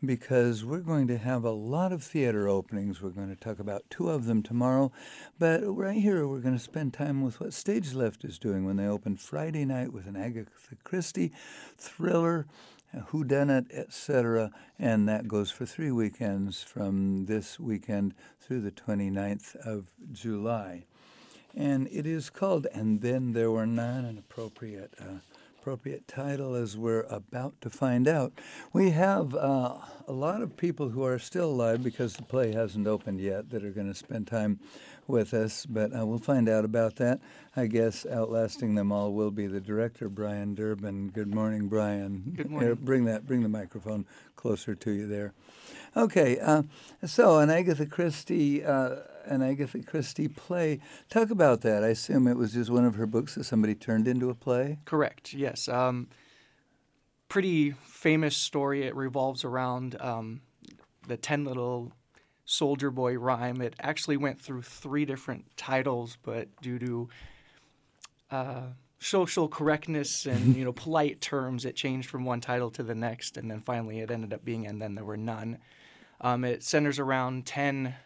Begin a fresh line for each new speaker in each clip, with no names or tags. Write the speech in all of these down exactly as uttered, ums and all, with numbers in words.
because we're going to have a lot of theater openings. We're going to talk about two of them tomorrow. But right here, we're going to spend time with what Stage Left is doing when they open Friday night with an Agatha Christie thriller, whodunit, et cetera. And that goes for three weekends from this weekend through the twenty-ninth of July. And it is called And Then There Were None, an appropriate uh, appropriate title, as we're about to find out. We have uh, a lot of people who are still alive because the play hasn't opened yet that are going to spend time with us, but uh, we'll find out about that. I guess outlasting them all will be the director, Brian Durbin. Good morning, Brian.
Good morning.
Here, bring that, bring the microphone closer to you there. Okay, uh, so an Agatha Christie, uh, an Agatha Christie play. Talk about that. I assume it was just one of her books that somebody turned into a play?
Correct, yes. Um, pretty famous story. It revolves around um, the Ten Little Soldier Boy rhyme. It actually went through three different titles, but due to uh, social correctness and you know polite terms, it changed from one title to the next, and then finally it ended up being And Then There Were None. Um, it centers around ten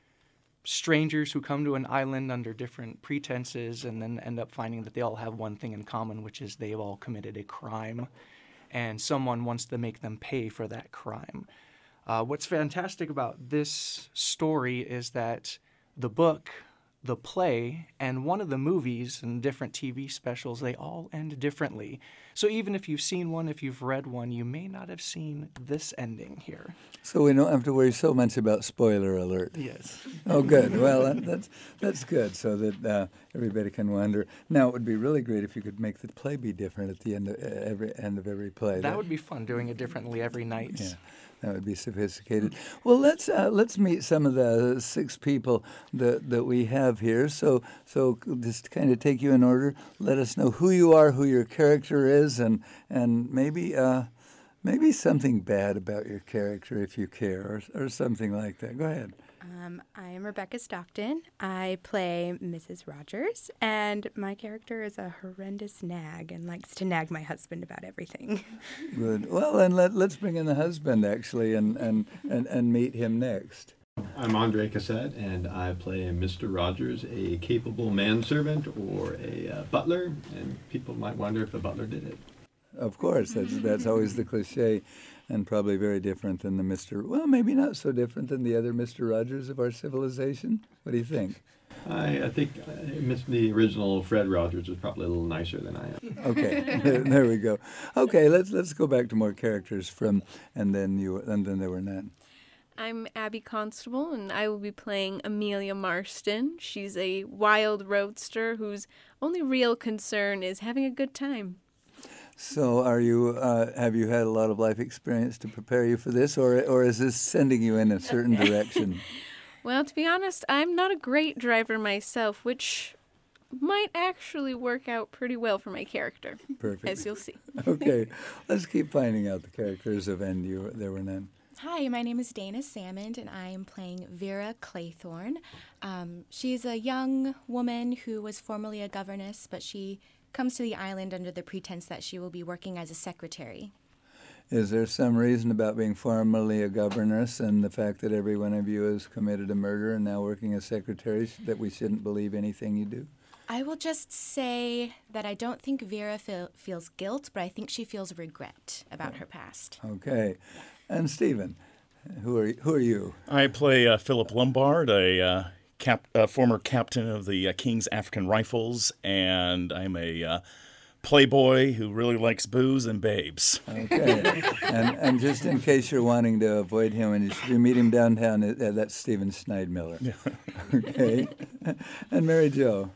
strangers who come to an island under different pretenses and then end up finding that they all have one thing in common, which is they've all committed a crime, and someone wants to make them pay for that crime. Uh, what's fantastic about this story is that the book, the play, and one of the movies and different T V specials, they all end differently. So even if you've seen one, if you've read one, you may not have seen this ending here.
So we don't have to worry so much about spoiler alert.
Yes.
Oh, good. Well, that, that's that's good, so that uh, everybody can wonder. Now, it would be really great if you could make the play be different at the end of uh, every end of every play.
That, that would be fun, doing it differently every night.
Yeah. That would be sophisticated. Well, let's uh, let's meet some of the six people that that we have here. So so just to kind of take you in order, let us know who you are, who your character is, and and maybe uh, maybe something bad about your character if you care, or or something like that. Go ahead.
Um, I am Rebecca Stockton. I play Missus Rogers, and my character is a horrendous nag and likes to nag my husband about everything.
Good. Well, then let, let's bring in the husband, actually, and, and, and, and meet him next.
I'm Andre Cassette, and I play Mister Rogers, a capable manservant or a uh, butler, and people might wonder if the butler did it.
Of course, that's, that's always the cliche. And probably very different than the Mister Well, maybe not so different than the other Mister Rogers of our civilization. What do you think?
I, I think uh, the original Fred Rogers was probably a little nicer than I am.
Okay, there we go. Okay, let's let's go back to more characters from and then you and then there were none.
I'm Abby Constable, and I will be playing Amelia Marston. She's a wild roadster whose only real concern is having a good time.
So, are you? Uh, have you had a lot of life experience to prepare you for this, or or is this sending you in a certain direction?
Well, to be honest, I'm not a great driver myself, which might actually work out pretty well for my character.
Perfect.
As you'll see.
Okay, let's keep finding out the characters of And You, There Were None.
Hi, my name is Dana Salmond, and I am playing Vera Claythorne. Um, she's a young woman who was formerly a governess, but she comes to the island under the pretense that she will be working as a secretary.
Is there some reason about being formerly a governess and the fact that every one of you has committed a murder and now working as secretary that we shouldn't believe anything you do?
I will just say that I don't think Vera feel, feels guilt, but I think she feels regret about her past.
Okay. And Stephen, who are, who are you?
I play uh, Philip Lombard, a uh, cap, uh, former captain of the uh, King's African Rifles, and I'm a uh, playboy who really likes booze and babes.
Okay. and, and just in case you're wanting to avoid him, and you meet him downtown, uh, that's Stephen Schneidmiller. Okay. And Mary Jo.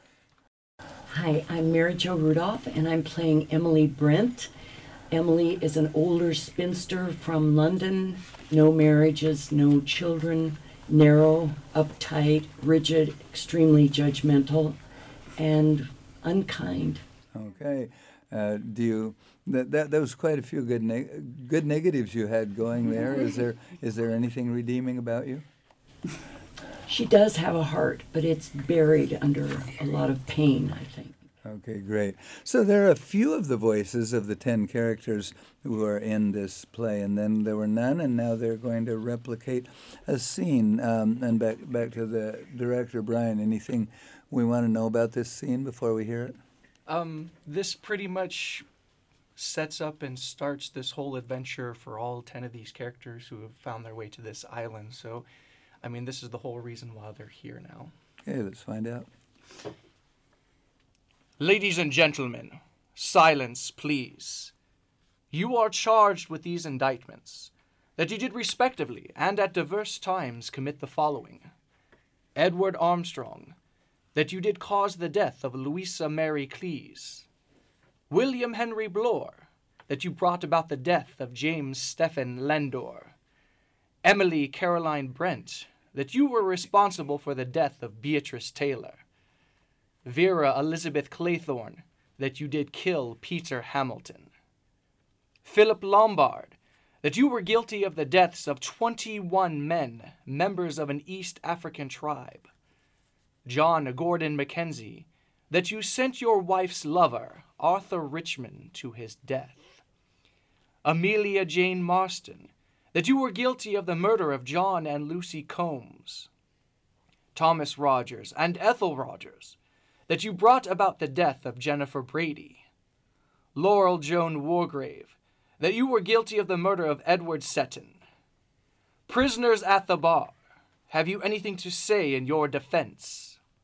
Hi, I'm Mary Jo Rudolph, and I'm playing Emily Brent. Emily is an older spinster from London, no marriages, no children, narrow, uptight, rigid, extremely judgmental, and unkind.
Okay. Uh, do you, that, that, that was quite a few good neg- good negatives you had going there. Is there is there anything redeeming about you?
She does have a heart, but it's buried under a lot of pain, I think.
Okay, great. So there are a few of the voices of the ten characters who are in this play, and then there were none, and now they're going to replicate a scene. Um, and back back to the director, Brian. Anything we want to know about this scene before we hear it?
Um, this pretty much sets up and starts this whole adventure for all ten of these characters who have found their way to this island. So, I mean, this is the whole reason why they're here now.
Okay, let's find out.
Ladies and gentlemen, silence, please. You are charged with these indictments, that you did respectively and at diverse times commit the following. Edward Armstrong, that you did cause the death of Louisa Mary Cleese. William Henry Bloor, that you brought about the death of James Stephen Landor. Emily Caroline Brent, that you were responsible for the death of Beatrice Taylor. Vera Elizabeth Claythorne, that you did kill Peter Hamilton. Philip Lombard, that you were guilty of the deaths of twenty-one men, members of an East African tribe. John Gordon Mackenzie, that you sent your wife's lover, Arthur Richmond, to his death. Amelia Jane Marston, that you were guilty of the murder of John and Lucy Combs. Thomas Rogers and Ethel Rogers, that you brought about the death of Jennifer Brady. Laurel Joan Wargrave, that you were guilty of the murder of Edward Seton. Prisoners at the bar, have you anything to say in your defense?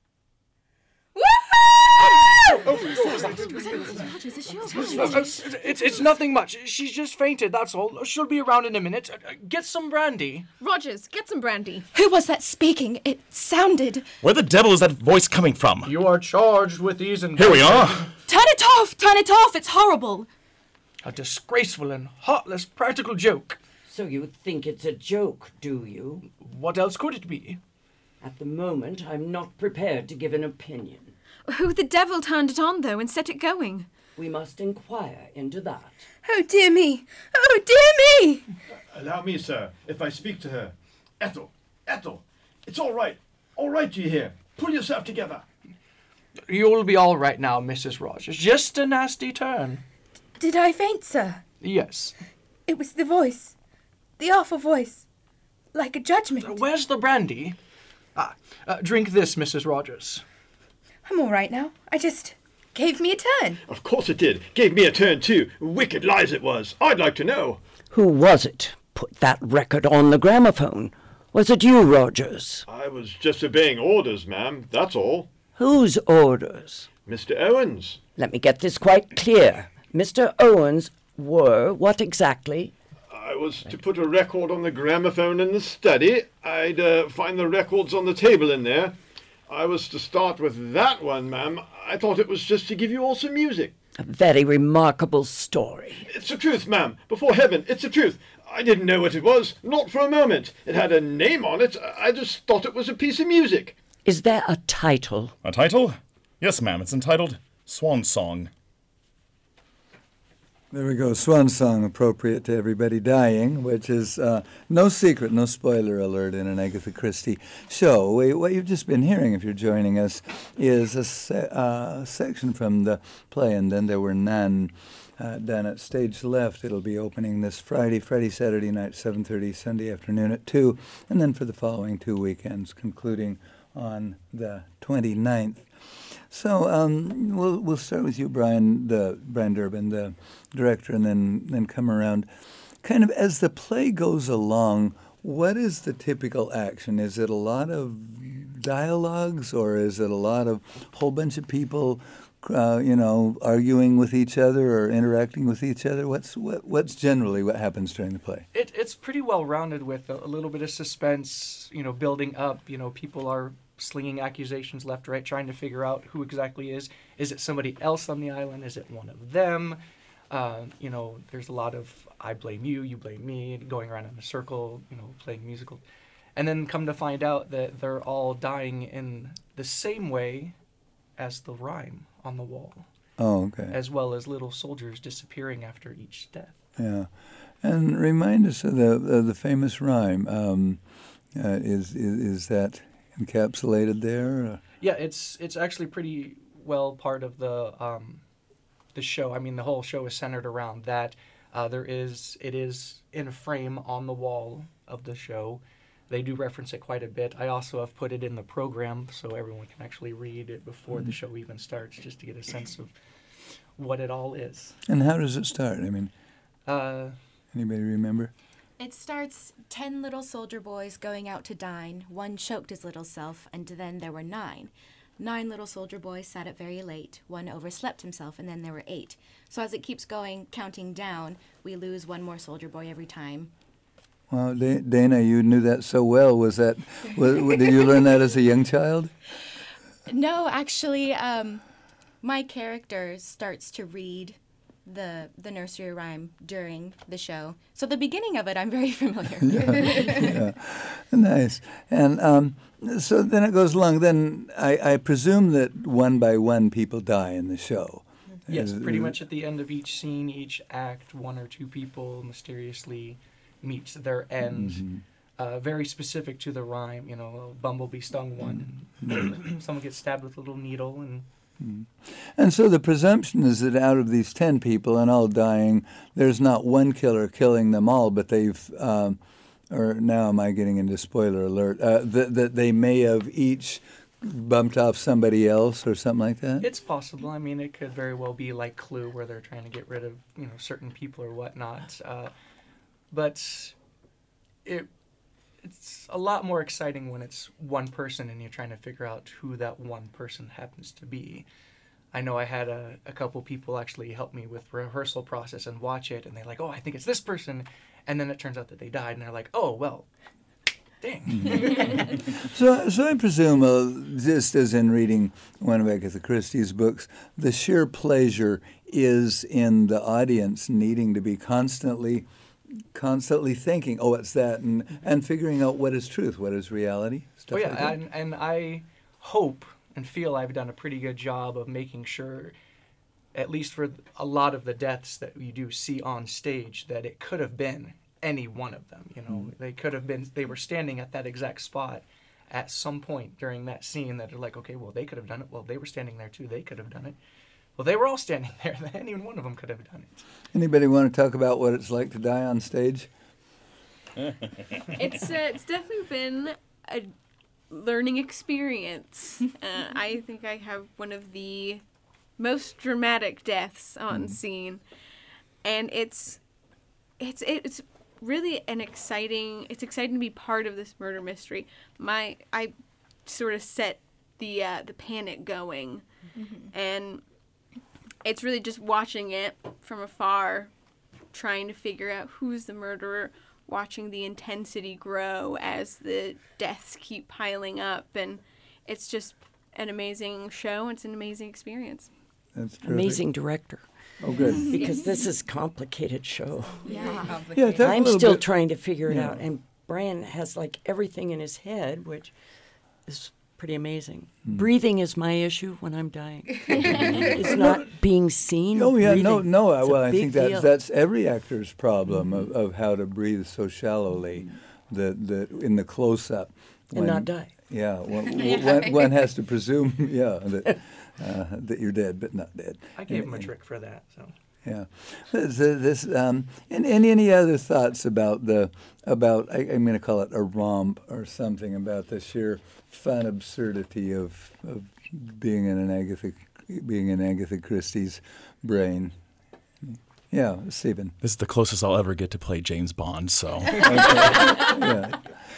It's, it's nothing much. She's just fainted, that's all. She'll be around in a minute. Get some brandy.
Rogers, get some brandy.
Who was that speaking? It sounded...
Where the devil is that voice coming from?
You are charged with these and
Here we are.
Turn it off! Turn it off! It's horrible!
A disgraceful and heartless practical joke.
So you think it's a joke, do you?
What else could it be?
At the moment, I'm not prepared to give an opinion.
Who the devil turned it on, though, and set it going?
We must inquire into that.
Oh, dear me. Oh, dear me.
Allow me, sir, if I speak to her. Ethel, Ethel, it's all right. All right, do you hear? Pull yourself together.
You'll be all right now, Missus Rogers. Just a nasty turn.
Did I faint, sir?
Yes.
It was the voice. The awful voice. Like a judgment.
Where's the brandy? Ah, uh, drink this, Missus Rogers.
I'm all right now. I just gave me a turn.
Of course it did. Gave me a turn, too. Wicked lies it was. I'd like to know.
Who was it put that record on the gramophone? Was it you, Rogers?
I was just obeying orders, ma'am. That's all.
Whose orders?
Mister Owens.
Let me get this quite clear. Mister Owens were what exactly?
I was to put a record on the gramophone in the study. I'd uh, find the records on the table in there. I was to start with that one, ma'am. I thought it was just to give you all some music.
A very remarkable story.
It's the truth, ma'am. Before heaven, it's the truth. I didn't know what it was, not for a moment. It had a name on it. I just thought it was a piece of music.
Is there a title?
A title? Yes, ma'am. It's entitled Swan Song.
There we go, Swan Song, appropriate to everybody dying, which is uh, no secret, no spoiler alert in an Agatha Christie show. We, what you've just been hearing, if you're joining us, is a se- uh, section from the play, and then there were none uh, done at Stage Left. It'll be opening this Friday, Friday, Saturday night, seven thirty, Sunday afternoon at two, and then for the following two weekends, concluding on the twenty-ninth. So um, we'll we'll start with you, Brian, the Brian Durbin, the director, and then then come around. Kind of as the play goes along, what is the typical action? Is it a lot of dialogues, or is it a lot of whole bunch of people, uh, you know, arguing with each other or interacting with each other? What's what, what's generally what happens during the play?
It, it's pretty well rounded with a, a little bit of suspense, you know, building up. You know, people are slinging accusations left, right, trying to figure out who exactly is. Is it somebody else on the island? Is it one of them? Uh, you know, there's a lot of I blame you, you blame me, going around in a circle, you know, playing musical. And then come to find out that they're all dying in the same way as the rhyme on the wall.
Oh, okay.
As well as little soldiers disappearing after each death.
Yeah. And remind us of the, of the famous rhyme. Um, uh, is, is is that encapsulated there?
Yeah, it's it's actually pretty well part of the um, the show. I mean, the whole show is centered around that. Uh, there is it is in a frame on the wall of the show. They do reference it quite a bit. I also have put it in the program so everyone can actually read it before mm-hmm. the show even starts, just to get a sense of what it all is.
And how does it start? I mean,
uh,
anybody remember?
It starts ten little soldier boys going out to dine. One choked his little self, and then there were nine. Nine little soldier boys sat up very late. One overslept himself, and then there were eight. So as it keeps going, counting down, we lose one more soldier boy every time.
Well, Dana, you knew that so well. Was that? Was, did you learn that as a young child?
No, actually, um, my character starts to read the the nursery rhyme during the show. So the beginning of it, I'm very familiar.
yeah, yeah. Nice. And um, so then it goes along. Then I, I presume that one by one people die in the show.
Yes,
Is,
pretty
is,
much at the end of each scene, each act, one or two people mysteriously meets their end. Mm-hmm. Uh, very specific to the rhyme. You know, Bumblebee stung one, and someone gets stabbed with a little needle, and.
Mm-hmm. And so the presumption is that out of these ten people and all dying, there's not one killer killing them all, but they've, um, or now am I getting into spoiler alert, uh, that, that they may have each bumped off somebody else or something like that?
It's possible. I mean, it could very well be like Clue, where they're trying to get rid of, you know, certain people or whatnot. Uh, but it it's a lot more exciting when it's one person and you're trying to figure out who that one person happens to be. I know I had a, a couple people actually help me with the rehearsal process and watch it, and they're like, oh, I think it's this person. And then it turns out that they died, and they're like, oh, well, dang.
so, so I presume, uh, just as in reading one of Agatha Christie's books, the sheer pleasure is in the audience needing to be constantly constantly thinking, oh, it's that, and, and figuring out what is truth, what is reality, stuff
oh, yeah,
like that.
And, and I hope and feel I've done a pretty good job of making sure, at least for a lot of the deaths that you do see on stage, that it could have been any one of them. You know, mm. they could have been, they were standing at that exact spot at some point during that scene that are like, okay, well, they could have done it. Well, they were standing there too. They could have done it. Well, they were all standing there. Any one of them could have done it.
Anybody want to talk about what it's like to die on stage?
It's uh, it's definitely been a learning experience. Uh, I think I have one of the most dramatic deaths on mm. scene, and it's it's it's really an exciting. It's exciting to be part of this murder mystery. My I sort of set the uh, the panic going, mm-hmm. and it's really just watching it from afar, trying to figure out who's the murderer, watching the intensity grow as the deaths keep piling up, and it's just an amazing show. It's an amazing experience.
That's terrific.
Amazing director.
Oh, good.
Because this is a complicated show.
Yeah,
complicated. Yeah,
I'm still
bit.
trying to figure it
yeah.
out, and Brian has like everything in his head, which is pretty amazing. Mm. Breathing is my issue when I'm dying. It's not being seen.
Oh yeah,
breathing.
no, no.
It's
well, I think that's
deal.
that's every actor's problem mm-hmm. of, of how to breathe so shallowly, mm-hmm. that that in the close up
and not die.
Yeah, one, one, one has to presume, yeah, that uh, that you're dead but not dead.
I gave
and,
him a trick for that. So.
Yeah, this, this um, and, and any other thoughts about the about I, I'm going to call it a romp or something about the sheer fun absurdity of of being in an Agatha being in Agatha Christie's brain. Yeah, Stephen.
This is the closest I'll ever get to play James Bond. So.
Okay. Yeah.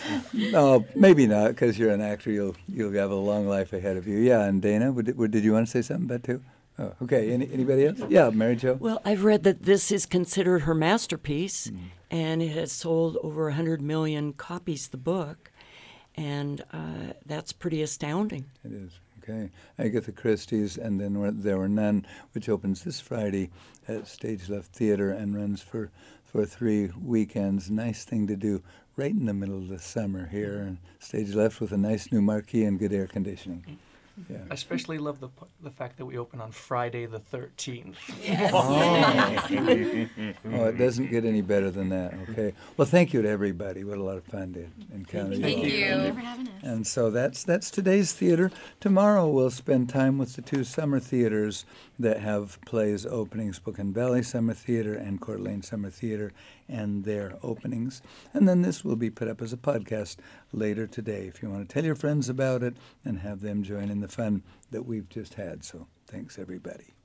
No, maybe not, because you're an actor. You'll you'll have a long life ahead of you. Yeah, and Dana, would, would, did you want to say something about too? Oh, okay. Any, anybody else? Yeah, Mary Jo.
Well, I've read that this is considered her masterpiece, mm. and it has sold over one hundred million copies, the book, and uh, that's pretty astounding.
It is. Okay. Agatha Christie's, and then There Were None, which opens this Friday at Stage Left Theater and runs for, for three weekends. Nice thing to do right in the middle of the summer here, and Stage Left with a nice new marquee and good air conditioning. Yeah.
I especially love the the fact that we open on Friday the thirteenth.
Oh. Oh, it doesn't get any better than that. Okay. Well, thank you to everybody. What a lot of fun to encounter you all.
Thank you.
Thank you for having us.
And so that's that's today's theater. Tomorrow we'll spend time with the two summer theaters that have plays opening, Spokane Valley Summer Theater and Coeur d'Alene Summer Theater, and their openings. And then this will be put up as a podcast later today if you want to tell your friends about it and have them join in the fun that we've just had. So thanks, everybody.